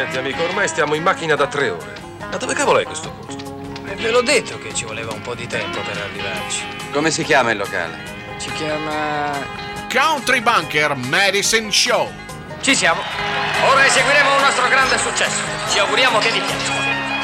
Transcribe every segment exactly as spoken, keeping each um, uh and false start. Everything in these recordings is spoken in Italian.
Senti amico, ormai stiamo in macchina da tre ore. Ma dove cavolo è questo posto? E ve l'ho detto che ci voleva un po' di tempo per arrivarci. Come si chiama il locale? Si chiama... Country Bunker Medicine Show. Ci siamo. Ora eseguiremo un nostro grande successo. Ci auguriamo che vi piaccia.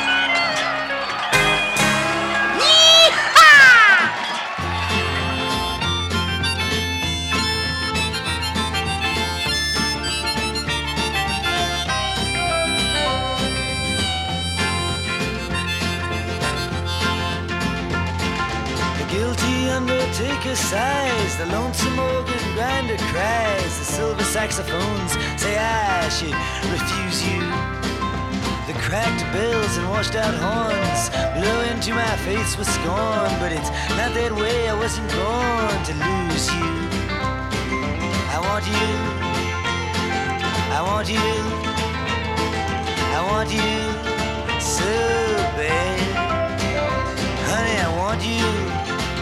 Guilty undertaker sighs, the lonesome organ grinder cries, the silver saxophones say I should refuse you. The cracked bells and washed out horns blow into my face with scorn, but it's not that way, I wasn't born to lose you. I want you, I want you, I want you so bad. Honey, I want you.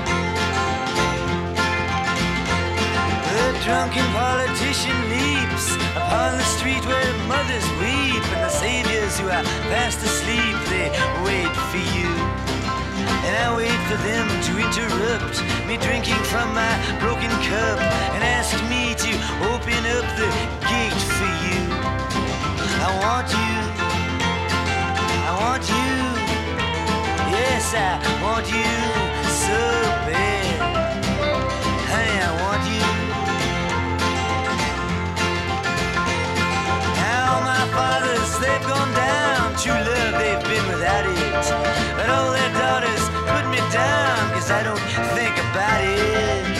The drunken politician leaps upon the street where mothers weep, and the saviors who are fast asleep, they wait for you. And I wait for them to interrupt me drinking from my broken cup and ask me to open up the gate for you. I want you, I want you, yes I want you so bad. Honey, I want you. My fathers, they've gone down. True love, they've been without it. But all their daughters put me down, cause I don't think about it.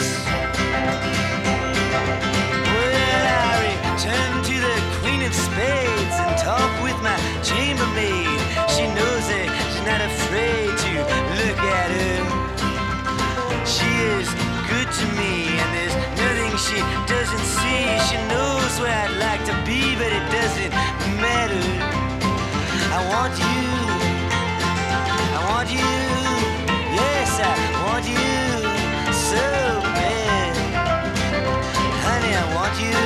Well, I return to the Queen of Spades and talk with my chambermaid. She knows it, she's not afraid to look at her. She is good to me, and there's nothing she doesn't see. She knows where I'd like to be, but it doesn't matter. I want you, I want you, yes I want you so bad. Honey, I want you.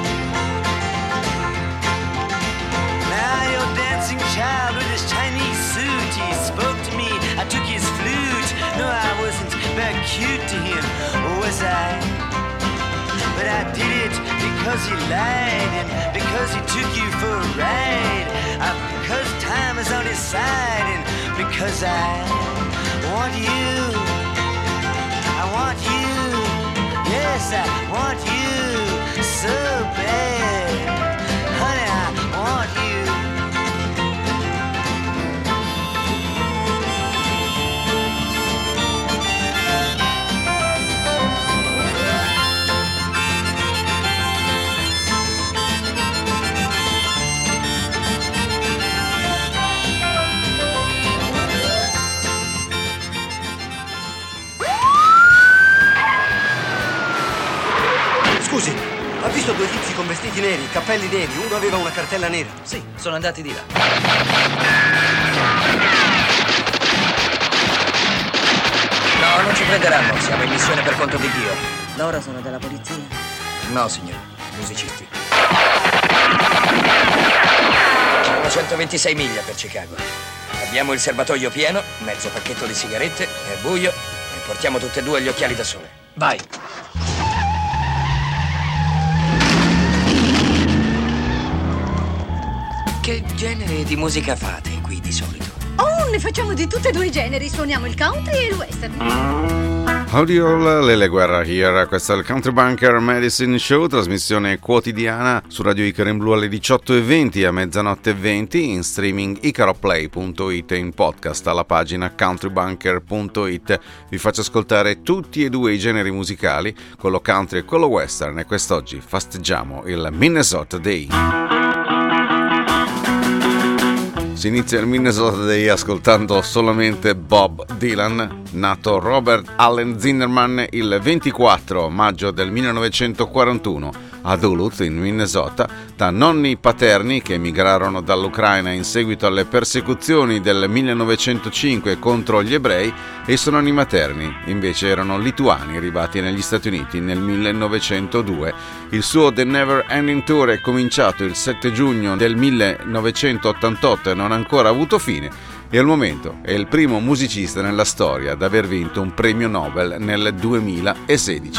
Now your dancing child with his Chinese suit, he spoke to me, I took his flute. No, I wasn't very cute to him, was I? But I did it because he lied and because he took you for a ride. Uh, because time is on his side and because I want you. I want you. Yes, I want you so bad. Honey, I want you. Scusi, ha visto due tizi con vestiti neri, cappelli neri? Uno aveva una cartella nera. Sì, sono andati di là. No, non ci prenderanno, siamo in missione per conto di Dio. Loro sono della polizia? No, signore, musicisti. Sono centoventisei miglia per Chicago. Abbiamo il serbatoio pieno, mezzo pacchetto di sigarette, è buio e portiamo tutte e due gli occhiali da sole. Vai! Che genere di musica fate qui di solito? Oh, ne facciamo di tutti e due i generi. Suoniamo il country e il western. Audio Lele Guerra here, questo è il Country Bunker Medicine Show, trasmissione quotidiana su Radio Icaro in Blu alle diciotto e venti, a mezzanotte e venti, in streaming icaroplay punto it e in podcast alla pagina countrybunker punto it. Vi faccio ascoltare tutti e due i generi musicali, quello country e quello western, e quest'oggi festeggiamo il Minnesota Day. Si inizia il Minnesota Day ascoltando solamente Bob Dylan, nato Robert Allen Zimmerman il ventiquattro maggio del millenovecentoquarantuno a Duluth in Minnesota, da nonni paterni che emigrarono dall'Ucraina in seguito alle persecuzioni del millenovecentocinque contro gli ebrei, e i suoi nonni materni invece erano lituani arrivati negli Stati Uniti nel millenovecentodue. Il suo The Never Ending Tour è cominciato il sette giugno del millenovecentottantotto e non ha ancora avuto fine, e al momento è il primo musicista nella storia ad aver vinto un premio Nobel nel duemilasedici.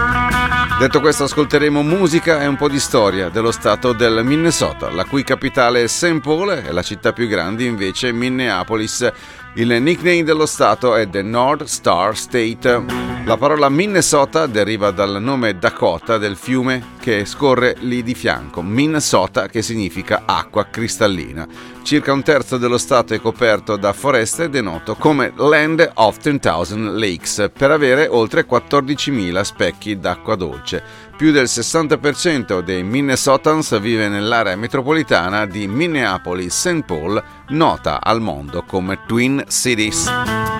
Detto questo, ascolteremo musica e un po' di storia dello stato del Minnesota, la cui capitale è Saint Paul e la città più grande invece è Minneapolis. Il nickname dello stato è The North Star State. La parola Minnesota deriva dal nome Dakota del fiume che scorre lì di fianco, Minnesota, che significa acqua cristallina. Circa un terzo dello stato è coperto da foreste ed è noto come Land of ten thousand Lakes per avere oltre quattordicimila specchi d'acqua dolce. Più del sessanta per cento dei Minnesotans vive nell'area metropolitana di Minneapolis-Saint Paul, nota al mondo come Twin Cities.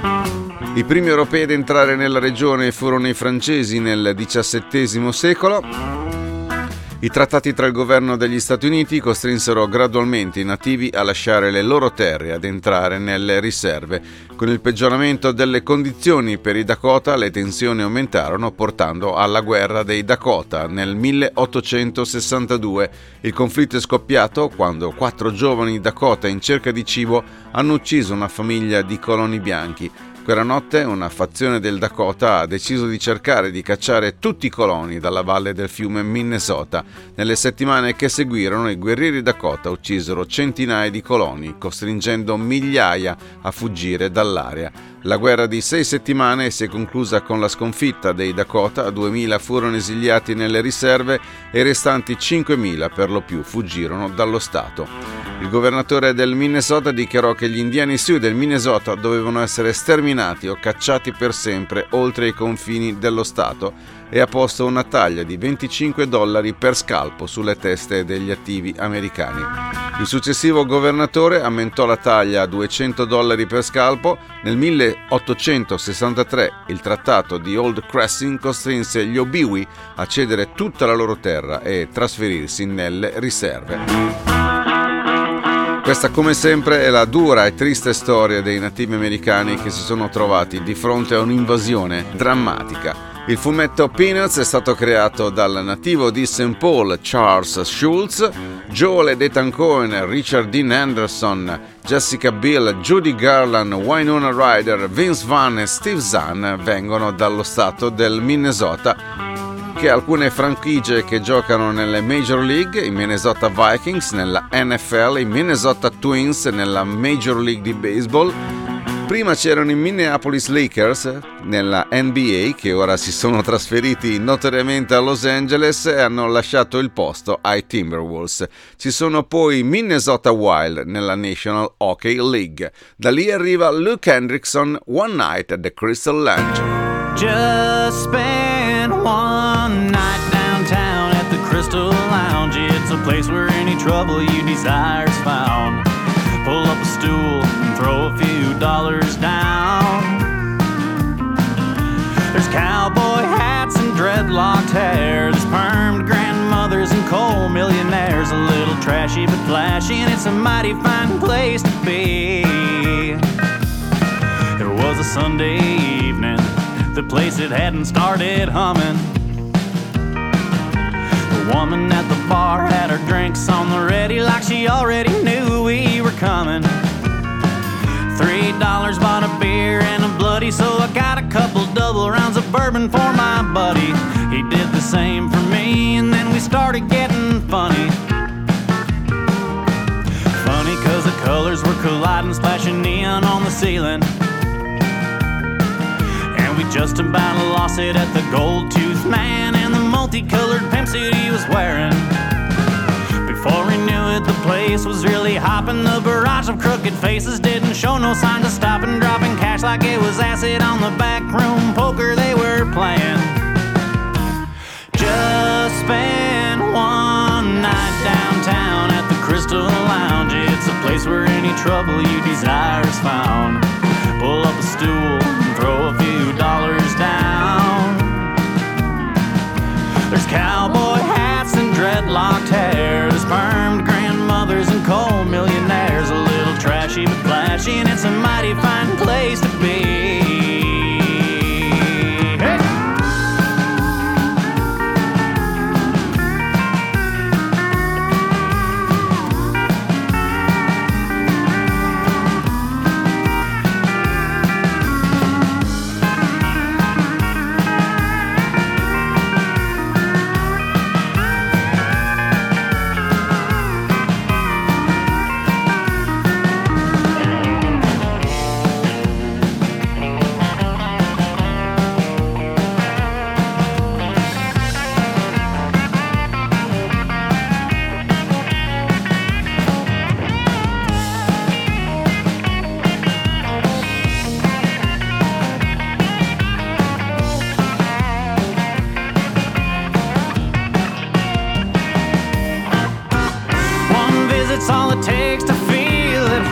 I primi europei ad entrare nella regione furono i francesi nel diciassettesimo secolo. I trattati tra il governo degli Stati Uniti costrinsero gradualmente i nativi a lasciare le loro terre e ad entrare nelle riserve. Con il peggioramento delle condizioni per i Dakota, le tensioni aumentarono, portando alla guerra dei Dakota. Nel milleottocentosessantadue il conflitto è scoppiato quando quattro giovani Dakota in cerca di cibo hanno ucciso una famiglia di coloni bianchi. Quella notte una fazione del Dakota ha deciso di cercare di cacciare tutti i coloni dalla valle del fiume Minnesota. Nelle settimane che seguirono i guerrieri Dakota uccisero centinaia di coloni, costringendo migliaia a fuggire dall'area. La guerra di sei settimane si è conclusa con la sconfitta dei Dakota, duemila furono esiliati nelle riserve e i restanti cinquemila per lo più fuggirono dallo stato. Il governatore del Minnesota dichiarò che gli indiani Sioux del Minnesota dovevano essere sterminati o cacciati per sempre oltre i confini dello stato e ha posto una taglia di venticinque dollari per scalpo sulle teste degli attivi americani. Il successivo governatore aumentò la taglia a duecento dollari per scalpo. Nel milleottocentosessantatré il trattato di Old Cressing costrinse gli Obiwi a cedere tutta la loro terra e trasferirsi nelle riserve. Questa, come sempre, è la dura e triste storia dei nativi americani che si sono trovati di fronte a un'invasione drammatica. Il fumetto Peanuts è stato creato dal nativo di Saint Paul Charles Schulz. Joel ed Ethan Coen, Richard Dean Anderson, Jessica Biel, Judy Garland, Winona Ryder, Vince Vaughn e Steve Zahn vengono dallo stato del Minnesota, che ha alcune franchigie che giocano nelle Major League, i Minnesota Vikings nella N F L, i Minnesota Twins nella Major League di Baseball. Prima c'erano i Minneapolis Lakers nella N B A, che ora si sono trasferiti notoriamente a Los Angeles e hanno lasciato il posto ai Timberwolves. Ci sono poi i Minnesota Wild nella National Hockey League. Da lì arriva Luke Hendrickson, One Night at the Crystal Lounge. Just spend one night downtown at the Crystal Lounge. It's a place where any trouble you desire is found. Pull up a stool and throw a few dollars down. There's cowboy hats and dreadlocked hair. There's permed grandmothers and coal millionaires. A little trashy but flashy, and it's a mighty fine place to be. It was a Sunday evening. The place it hadn't started humming. The woman at the bar had her drinks on the ready like she already knew we were coming. Three dollars bought a beer and a bloody, so I got a couple double rounds of bourbon for my buddy. He did the same for me, and then we started getting funny. Funny cause the colors were colliding, splashing neon on the ceiling. We just about lost it at the Gold Tooth Man and the multicolored pimp suit he was wearing. Before we knew it, the place was really hopping. The barrage of crooked faces didn't show no signs of stopping, dropping cash like it was acid on the back room poker they were playing. Just spend one night downtown at the Crystal Lounge. It's a place where any trouble you desire is found. Pull up a stool and throw a few dollars down. There's cowboy hats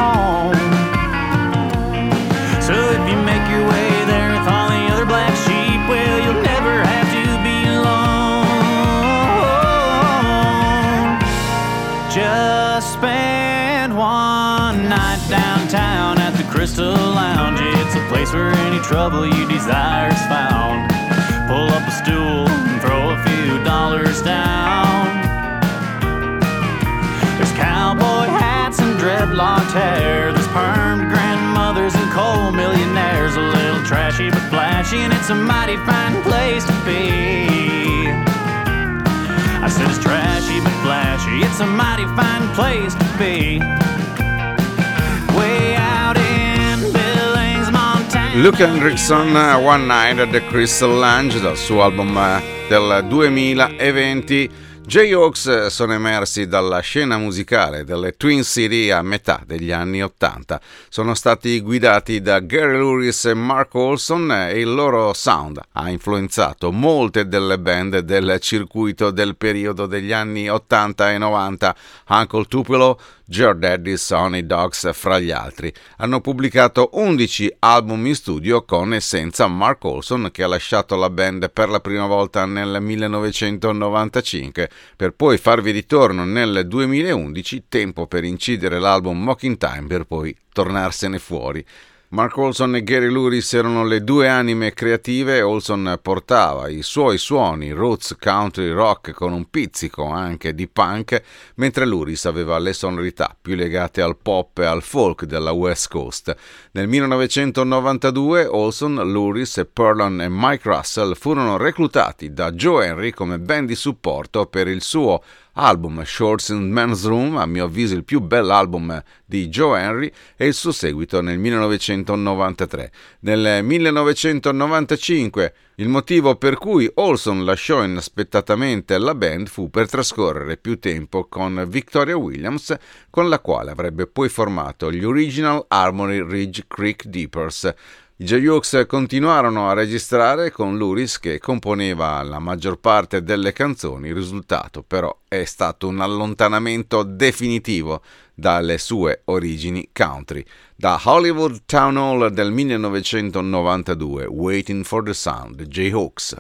home. So if you make your way there with all the other black sheep, well, you'll never have to be alone. Just spend one night downtown at the Crystal Lounge. It's a place where any trouble you desire is found. Pull up a stool and throw a few dollars down. There's cowboy hats and dreadlocked hair. There's permed grandmothers and coal millionaires. A little trashy but flashy, and it's a mighty fine place to be. I said it's trashy but flashy, it's a mighty fine place to be. Way out in Billings, Montana. Luke Hendrickson, One Night at the Crystal Lounge, dal suo album del duemilaventi. Jayhawks sono emersi dalla scena musicale delle Twin City a metà degli anni ottanta. Sono stati guidati da Gary Louris e Mark Olson e il loro sound ha influenzato molte delle band del circuito del periodo degli anni ottanta e novanta, Uncle Tupelo, Your Daddy's Sonny Dogs fra gli altri. Hanno pubblicato undici album in studio con e senza Mark Olson, che ha lasciato la band per la prima volta nel millenovecentonovantacinque, per poi farvi ritorno nel duemilaundici, tempo per incidere l'album Mocking Time per poi tornarsene fuori. Mark Olson e Gary Louris erano le due anime creative. Olson portava i suoi suoni roots country rock con un pizzico anche di punk, mentre Louris aveva le sonorità più legate al pop e al folk della West Coast. Nel millenovecentonovantadue Olson, Louris, Perlon e Mike Russell furono reclutati da Joe Henry come band di supporto per il suo album Shorts in Men's Room, a mio avviso il più bell'album di Joe Henry, e il suo seguito nel millenovecentonovantatré. Nel millenovecentonovantacinque il motivo per cui Olson lasciò inaspettatamente la band fu per trascorrere più tempo con Victoria Williams, con la quale avrebbe poi formato gli Original Armory Ridge Creek Dippers. I Jayhawks continuarono a registrare con Louris, che componeva la maggior parte delle canzoni. Il risultato però è stato un allontanamento definitivo dalle sue origini country. Da Hollywood Town Hall del millenovecentonovantadue, Waiting for the Sound, Jayhawks.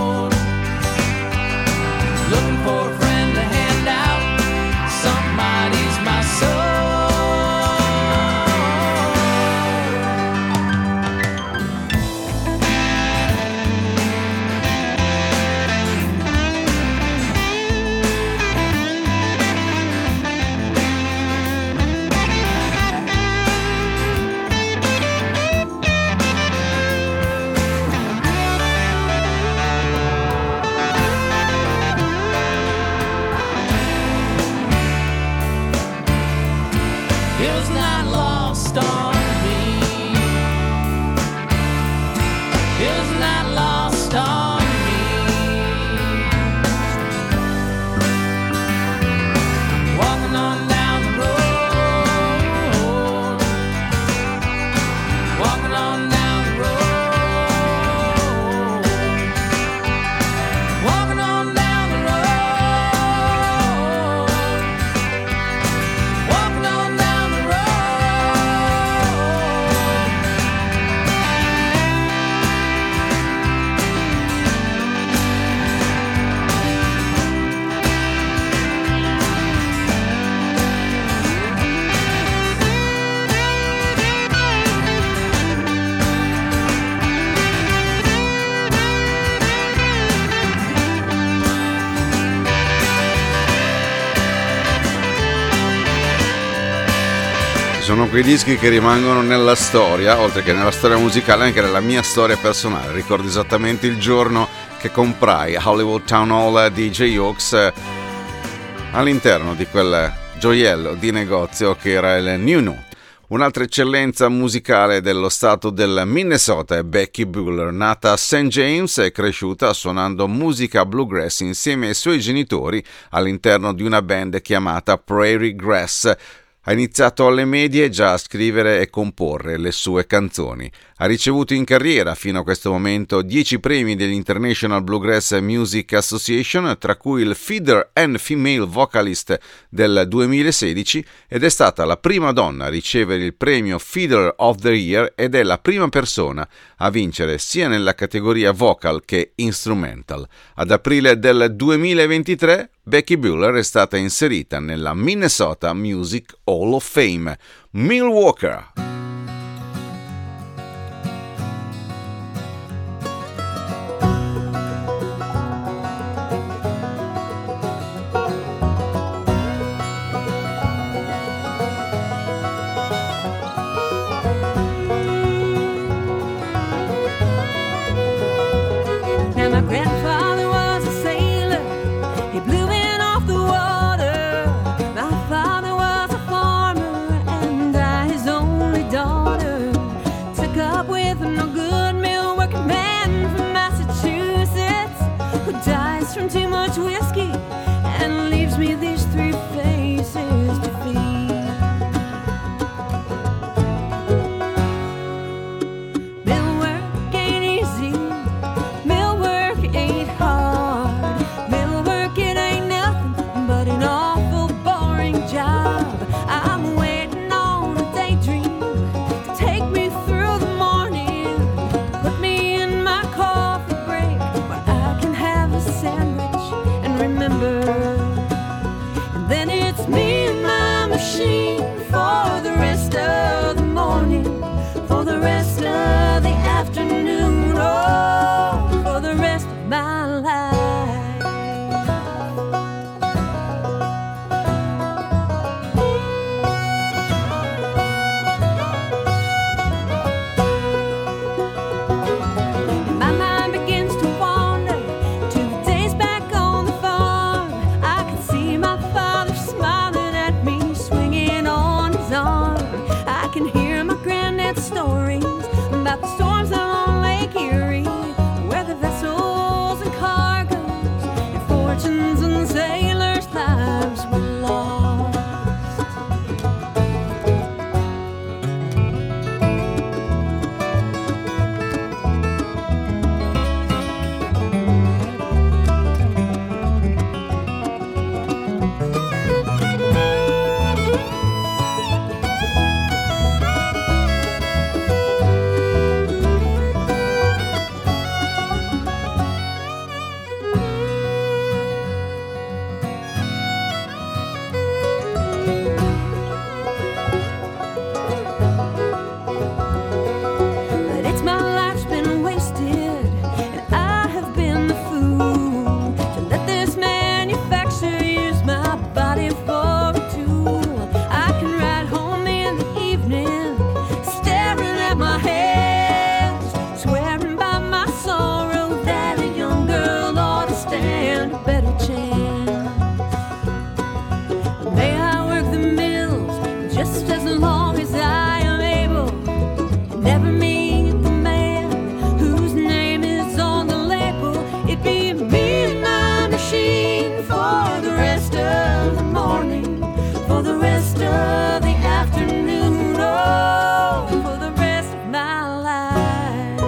Looking for a friend to hand out somebody's Sono quei dischi che rimangono nella storia, oltre che nella storia musicale, anche nella mia storia personale. Ricordo esattamente il giorno che comprai Hollywood Town Hall di J. Hawkes all'interno di quel gioiello di negozio che era il New Note. Un'altra eccellenza musicale dello stato del Minnesota è Becky Buller, nata a Saint James e cresciuta suonando musica bluegrass insieme ai suoi genitori all'interno di una band chiamata Prairie Grass. Ha iniziato alle medie già a scrivere e comporre le sue canzoni. Ha ricevuto in carriera fino a questo momento dieci premi dell'International Bluegrass Music Association, tra cui il Feeder and Female Vocalist del duemilasedici, ed è stata la prima donna a ricevere il premio Feeder of the Year ed è la prima persona a vincere sia nella categoria vocal che instrumental. Ad aprile del duemilaventitré Becky Buller è stata inserita nella Minnesota Music Hall of Fame. Milwaukee. From too much whiskey and leaves me these three faces to feed. Mill work ain't easy, mill work ain't hard, mill work it ain't nothing but an awful boring job. I'm waiting on a daydream to take me through the morning, put me in my coffee break where I can have a sandwich and remember. And then it's me and my machine for the rest of the morning, for the rest of the afternoon, oh, for the rest of my life. And my mind begins to wander to the days back on the farm. I can see my father smiling at me, swinging on his arm. I can hear my granddad's stories about the storms on Lake Erie, where the vessels and cargoes and fortunes and sailors' lives were lost. But it's my life's been wasted, and I have been the fool to let this manufacturer use my body for a tool. I can ride home in the evening, staring at my hands, swearing by my sorrow that a young girl ought to stand a better chance. May I work the mills just as long as I am able, and never meet the man whose name is on the label. It'd be me and my machine for the rest of the morning, for the rest of the afternoon, oh, for the rest of my life.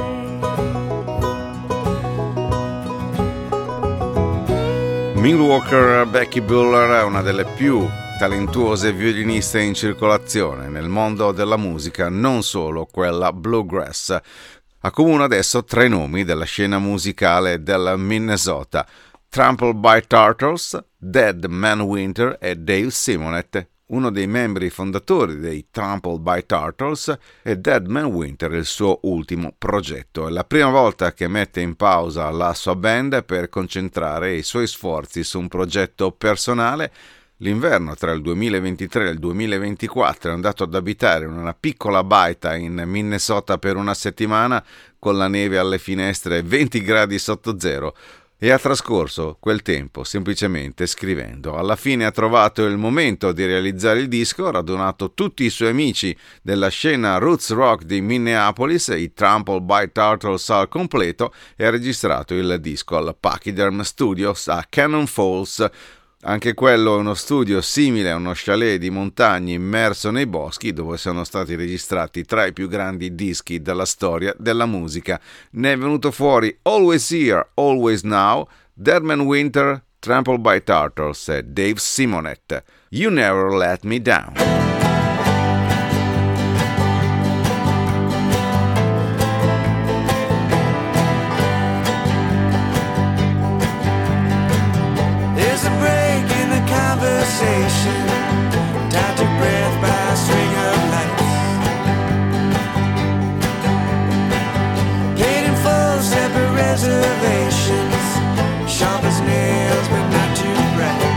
Milwaukee Becky Buller è una delle più talentuose violiniste in circolazione nel mondo della musica, non solo quella bluegrass. Accomuna adesso tre nomi della scena musicale del Minnesota: Trampled by Turtles, Dead Man Winter e Dave Simonet. Uno dei membri fondatori dei Trampled by Turtles è Dead Man Winter, il suo ultimo progetto. È la prima volta che mette in pausa la sua band per concentrare i suoi sforzi su un progetto personale. l'inverno tra il duemilaventitré e il duemilaventiquattro è andato ad abitare in una piccola baita in Minnesota per una settimana con la neve alle finestre e venti gradi sotto zero, e ha trascorso quel tempo semplicemente scrivendo. Alla fine ha trovato il momento di realizzare il disco, ha radunato tutti i suoi amici della scena roots rock di Minneapolis, i Trampled by Turtles al completo, e ha registrato il disco al Pachyderm Studios a Cannon Falls. Anche quello è uno studio simile a uno chalet di montagna immerso nei boschi, dove sono stati registrati tra i più grandi dischi della storia della musica. Ne è venuto fuori Always Here, Always Now, Dead Man Winter, Trampled by Turtles e Dave Simonet. You Never Let Me Down. Conversation, tied to breath by a string of lights. Paid in full, separate reservations, sharp as nails but not too bright.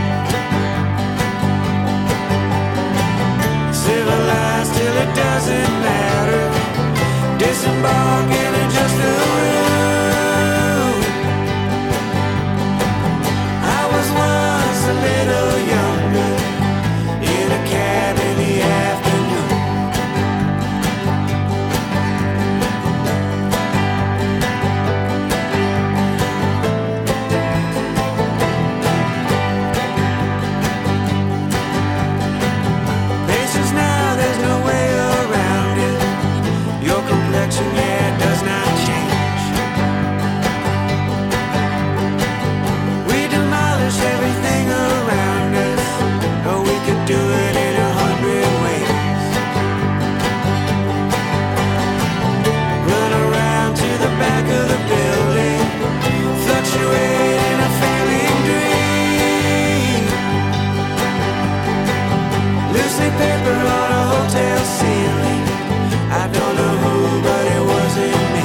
Civilized till it doesn't matter, disembark and adjust the room. I was once a little younger, in a cab in the afternoon. Patience now, there's no way around it. Your complexion, yeah, does not change. We demolish everything around us, or we could do it in a hundred ways. Run around to the back of the building, fluctuate in a failing dream. Loosely paper on a hotel ceiling, I don't know who, but it wasn't me.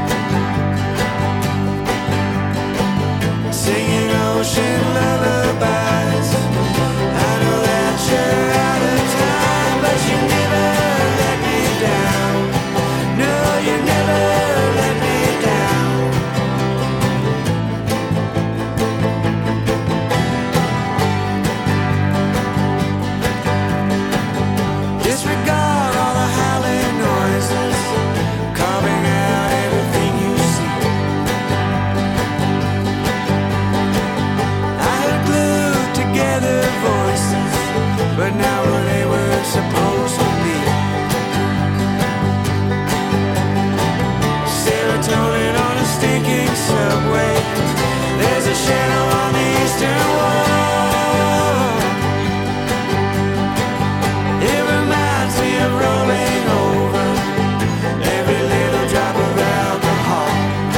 Singing ocean lullabies, I know that you're out of time, but you never let me down. No, you never let me down. Disregard all the howling noises, carving out everything you see. I had glued together voices, but now they were supposed to be. Serotonin on a stinking subway, there's a shadow on the eastern wall. It reminds me of rolling over, every little drop of alcohol.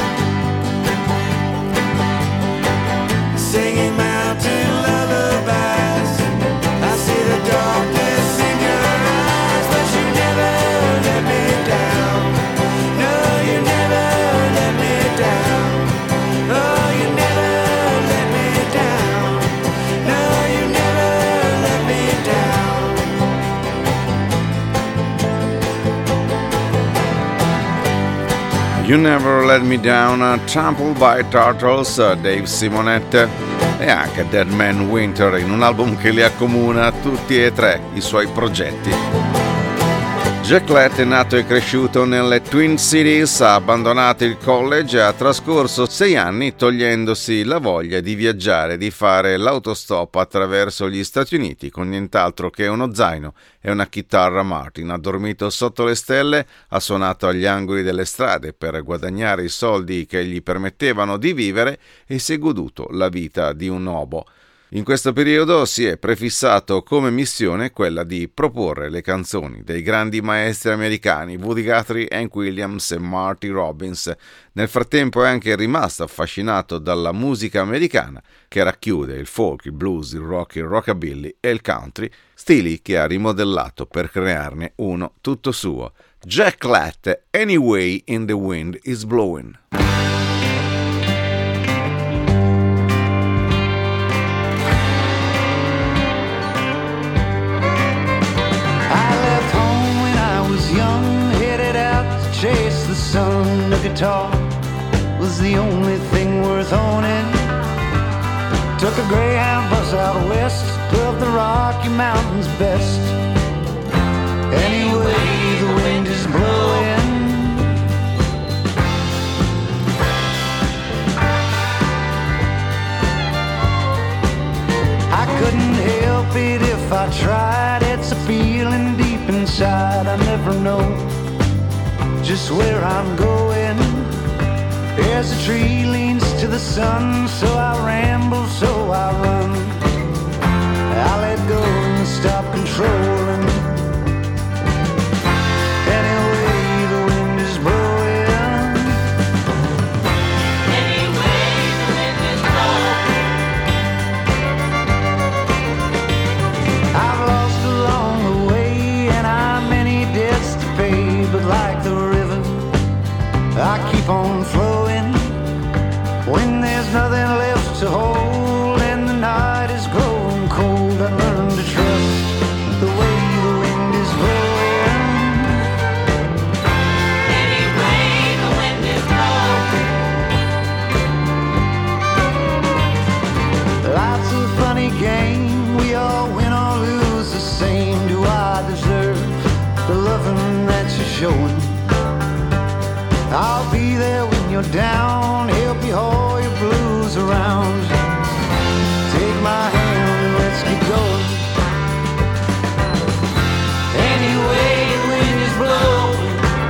Singing mountain lullabies, I see the darkness in your eyes, but you never let me down. No, you never let me down. Oh, you never let me down. No, you never let me down. You Never Let Me Down, Trampled by Turtles, Dave Simonet, e anche Dead Man Winter, in un album che li accomuna tutti e tre i suoi progetti. Jack Lett è nato e cresciuto nelle Twin Cities, ha abbandonato il college e ha trascorso sei anni togliendosi la voglia di viaggiare, di fare l'autostop attraverso gli Stati Uniti con nient'altro che uno zaino e una chitarra Martin. Ha dormito sotto le stelle, ha suonato agli angoli delle strade per guadagnare i soldi che gli permettevano di vivere e si è goduto la vita di un obo. In questo periodo si è prefissato come missione quella di proporre le canzoni dei grandi maestri americani Woody Guthrie, Hank Williams e Marty Robbins. Nel frattempo è anche rimasto affascinato dalla musica americana, che racchiude il folk, il blues, il rock, il rockabilly e il country, stili che ha rimodellato per crearne uno tutto suo. Jack Lett, Anyway in the Wind is Blowing. guitar was the only thing worth owning. Took a Greyhound bus out west, of the Rocky Mountains best. Anyway, the wind is blowing. I couldn't help it if I tried. It's a feeling deep inside. I never know just where I'm going. As a tree leans to the sun, so I ramble, so I run. I let go and stop controlling. Anyway, the wind is blowing. Anyway, the wind is blowing. I've lost along the way, and I'm many debts to pay. But like the river, I keep on flowing. When there's nothing left to hold and the night is growing cold, I learn to trust the way the wind is blowing. Anyway, the wind is blowing. Life's a funny game. We all win or lose the same. Do I deserve the loving that you're showing? I'll be there when you're down, help you haul your blues around. Take my hand and let's get going. Anyway, the wind is blowing.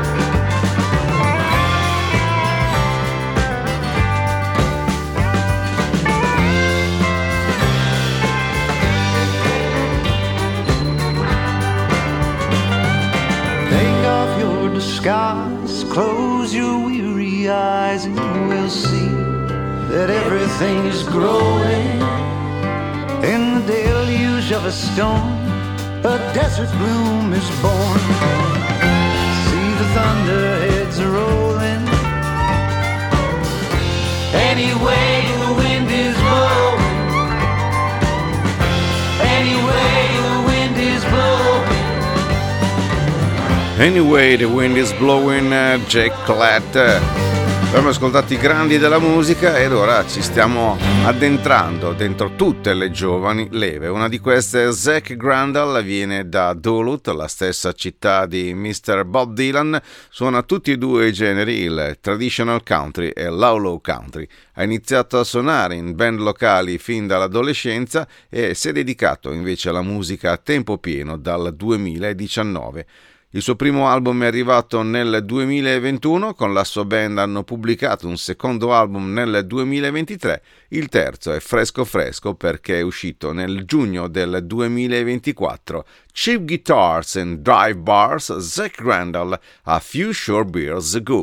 Take off your disguise, close your weary eyes, and we'll see that everything is growing. In the deluge of a storm, a desert bloom is born. See the thunderheads are rolling. Anyway, the wind is blowing. Anyway, the wind is blowing. Anyway, the wind is blowing, Jack Clatt. Abbiamo ascoltato i grandi della musica ed ora ci stiamo addentrando dentro tutte le giovani leve. Una di queste è Zach Grandal, viene da Duluth, la stessa città di mister Bob Dylan. Suona tutti e due i generi, il traditional country e l'outlaw country. Ha iniziato a suonare in band locali fin dall'adolescenza e si è dedicato invece alla musica a tempo pieno dal duemiladiciannove. Il suo primo album è arrivato nel duemilaventuno, con la sua band hanno pubblicato un secondo album nel duemilaventitré, il terzo è fresco fresco perché è uscito nel giugno del duemilaventiquattro. Cheap Guitars and Dive Bars, Zach Grandal, A Few Short Beers Ago.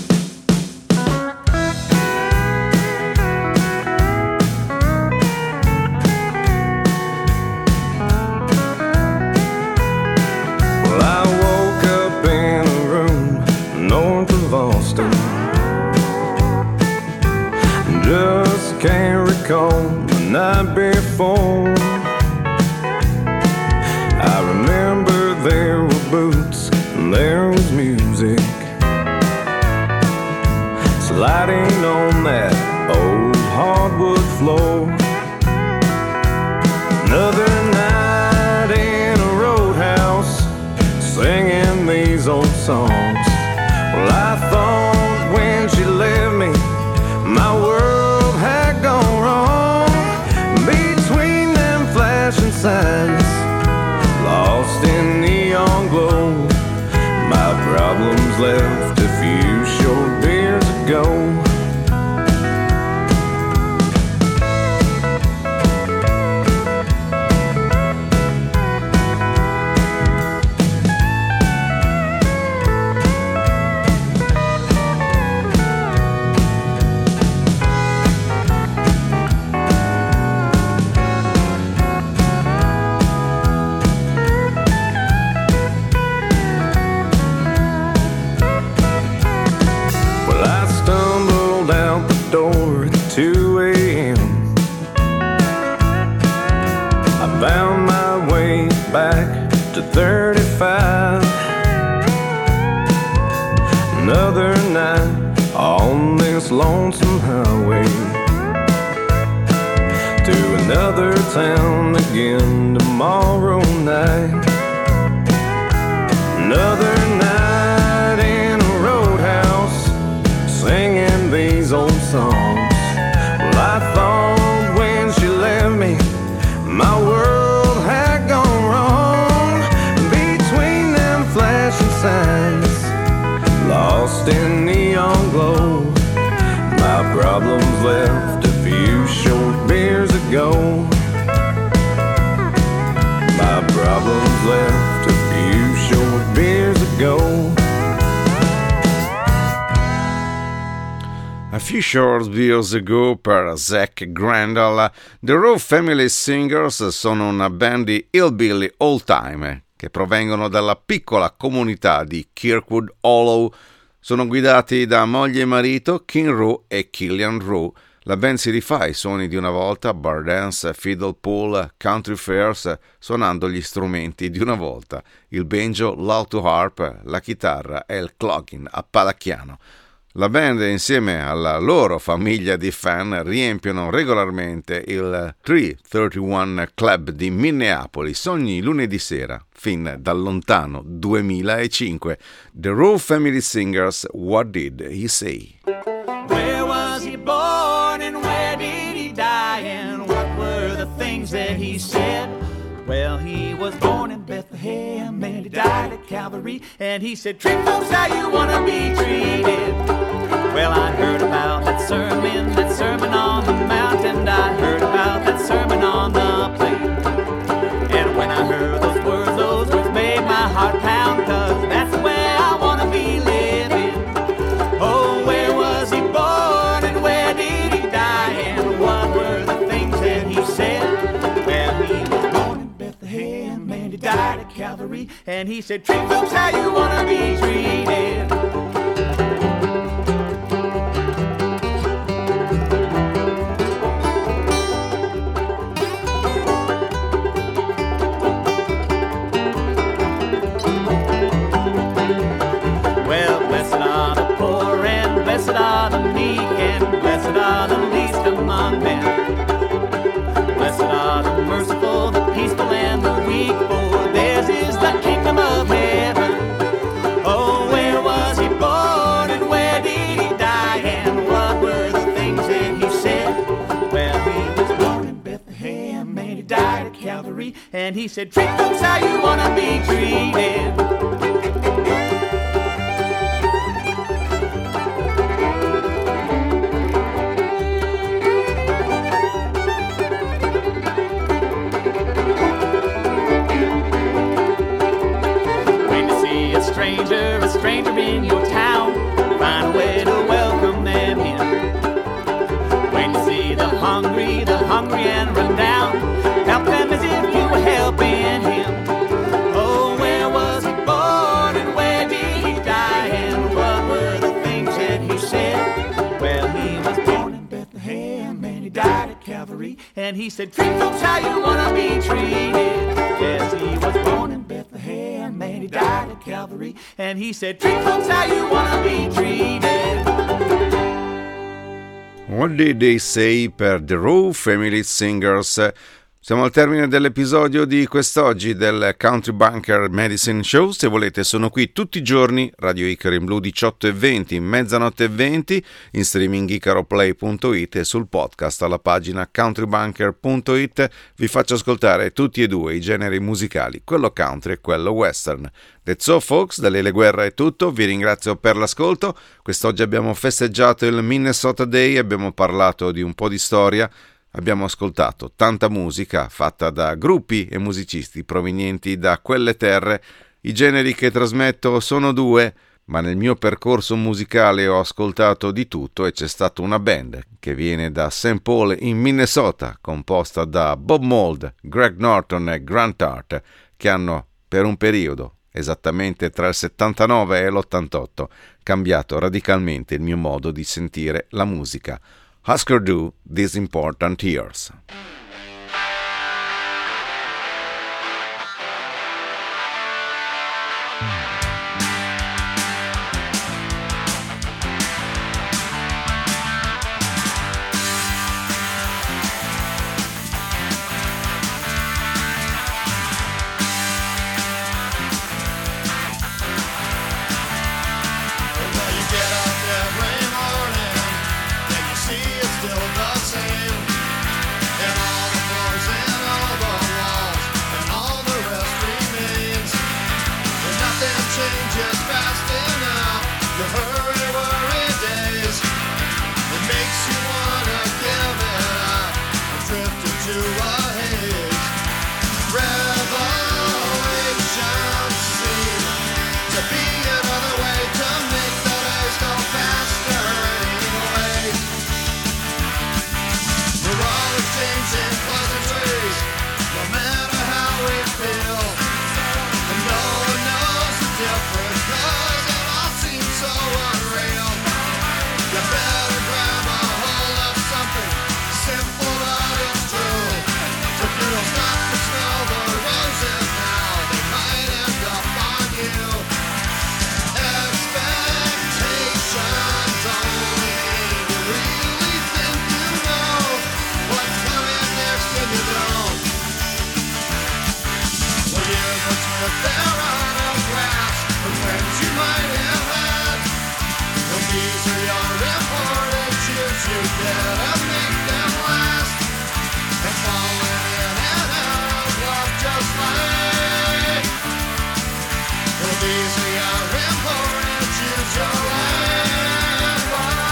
Just can't recall the night before. I remember there were boots and there was music sliding on that old hardwood floor. Another night in a roadhouse singing these old songs. Well, I thought when she left me my world had gone wrong. Between them flashing signs, lost in neon glow, my problems left a few short beers ago. two a.m. I found my way back to thirty-five. Another night this lonesome highway to another town again tomorrow night. Another night in a roadhouse singing these old songs. Well, I thought when she left me my world had gone wrong. Between them flashing signs, lost in neon glow, my problems left a few short beers ago. My problems left a few short beers ago. A Few Short Beers Ago per Zach Grandal. The Raw Family Singers sono una band di hillbilly old-timer che provengono dalla piccola comunità di Kirkwood Hollow. Sono guidati da moglie e marito Kim Raw e Killian Raw. La band si rifà ai suoni di una volta, bar dance, fiddle pool, country fairs, suonando gli strumenti di una volta, il banjo, l'alto harp, la chitarra e il clogging a palacchiano. La band, insieme alla loro famiglia di fan, riempiono regolarmente il trecentotrentuno Club di Minneapolis ogni lunedì sera, fin dal lontano duemilacinque. The Raw Family Singers, What Did He Say? Where was he born and where did he die, and what were the things that he said? Well, he was born in Bethlehem and he died at Calvary, and he said, treat folks how you want to be treated. Well, I heard about that sermon, that sermon on the mountain, I heard about that sermon on the plain. And when I heard those words, those words made my heart pound, cause that's the way I want to be living. Oh, where was he born and where did he die, and what were the things that he said? Well, he was born in Bethlehem and he died at Calvary, and he said, treat folks how you want to be treated. Blessed are the meek and blessed are the least among men. Blessed are the merciful, the peaceful and the weak, for theirs is the kingdom of heaven. Oh, where was he born and where did he die, and what were the things that he said? Well, he was born in Bethlehem and he died at Calvary, and he said, treat folks how you want to be treated. Stranger, a stranger in your town, find a way to welcome them in. When you see the hungry, the hungry and run down, help them as if you were helping him. Oh, where was he born and where did he die, and what were the things that he said? Well, he was born in Bethlehem and he died at Calvary, and he said, treat folks how you want to be treated. Yes, he was born in Bethlehem and he died at Calvary, and he said, treat folks how you want to be treated. What Did They Say per The Raw Family Singers. Siamo al termine dell'episodio di quest'oggi del Country Bunker Medicine Show. Se volete sono qui tutti i giorni, Radio Icaro in Blu diciotto e venti, mezzanotte e venti, in streaming icaroplay punto it e sul podcast alla pagina countrybunker punto it. Vi faccio ascoltare tutti e due i generi musicali, quello country e quello western. That's all folks, da Lele Guerra è tutto, vi ringrazio per l'ascolto. Quest'oggi abbiamo festeggiato il Minnesota Day, abbiamo parlato di un po' di storia. Abbiamo ascoltato tanta musica fatta da gruppi e musicisti provenienti da quelle terre. I generi che trasmetto sono due, ma nel mio percorso musicale ho ascoltato di tutto e c'è stata una band che viene da Saint Paul in Minnesota, composta da Bob Mould, Greg Norton e Grant Hart, che hanno per un periodo, esattamente tra il settantanove e l'ottantotto, cambiato radicalmente il mio modo di sentire la musica. Husker Du, These Important Years. just fast enough to hurry worry days. It makes you wanna give it up and drift into a haze. Revelation seems to be another way to make the days go faster anyway. We're all exchanging pleasantries, no matter how we feel. And no one knows the difference, cause it all seems so unreal. You better grab a hold of something simple but it's true. If you don't stop to smell the roses now, they might end up on you. Expectations only, you really think you know what's coming next and you don't. Well, years were with their autographs and friends you might have had. Well, these are your important shoes, you better make them last. And falling in and out of love just like. Well, these are your important shoes, your life.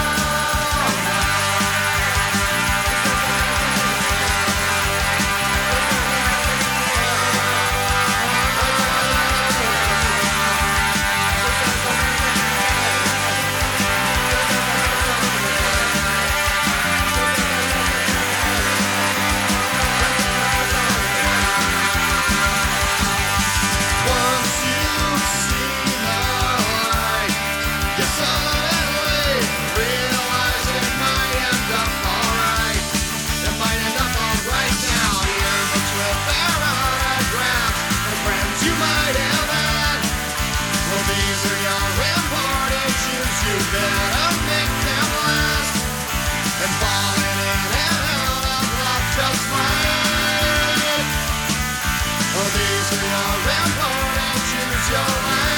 Once you've seen the light, you suddenly realize it might end up alright. It might end up alright now. Yearbooks with their autographs and friends you might have had. Well, these are your important shoes, you better make them last. And falling in and out of love just might. Well, these are your important shoes, your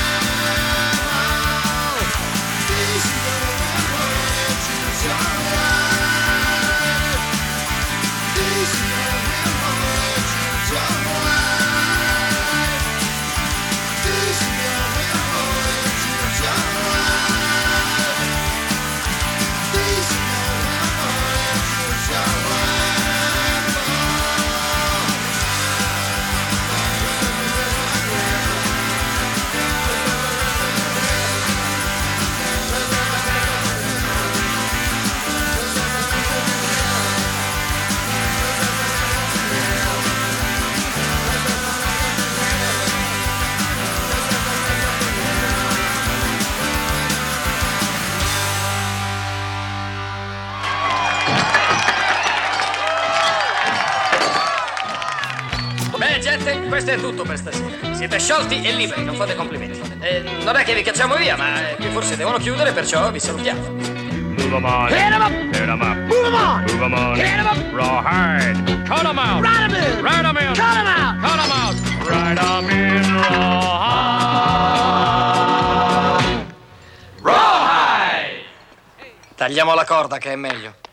life. These are your important shoes, your life. These are your important shoes, your life. These are your important shoes, your life. These are your important shoes, your life. Beh, gente, questo è tutto per stasera. Siete sciolti e liberi, non fate complimenti. Eh, non è che vi cacciamo via, ma eh, qui forse devono chiudere, perciò vi salutiamo. Move 'em on. Hit 'em up. Hit 'em up. Move 'em on. Move 'em on. Hit 'em up. Rawhide. Cut 'em out. Ride 'em in. Ride 'em in. Cut 'em out. Cut 'em out. Ride 'em in. Rawhide. Rawhide. Tagliamo la corda che è meglio.